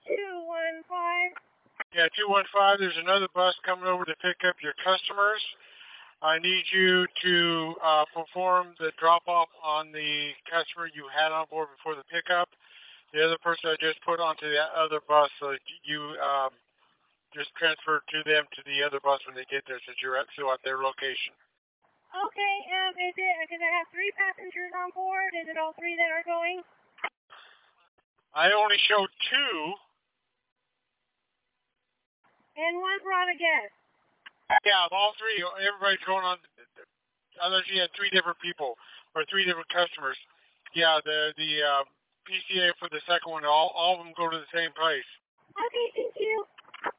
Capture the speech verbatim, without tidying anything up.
two one five. Yeah, two one five, there's another bus coming over to pick up your customers. I need you to uh, perform the drop-off on the customer you had on board before the pickup. The other person I just put onto the other bus, so you um, just transfer to them to the other bus when they get there, since you're at, still at their location. Okay, um, is it, because I have three passengers on board, is it all three that are going? I only showed two. And one brought a guest? Yeah, all three, everybody's going on, unless you had three different people, or three different customers. Yeah, the, the uh, P C A for the second one, all, all of them go to the same place. Okay, thank you.